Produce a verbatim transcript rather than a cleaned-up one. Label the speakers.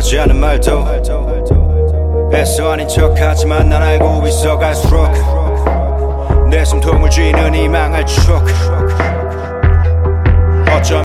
Speaker 1: 하지 않은 말도 애써 아닌 척하지만 난 알고 있어 갈수록 내 숨통을 쥐는 이 망할 추억 어쩜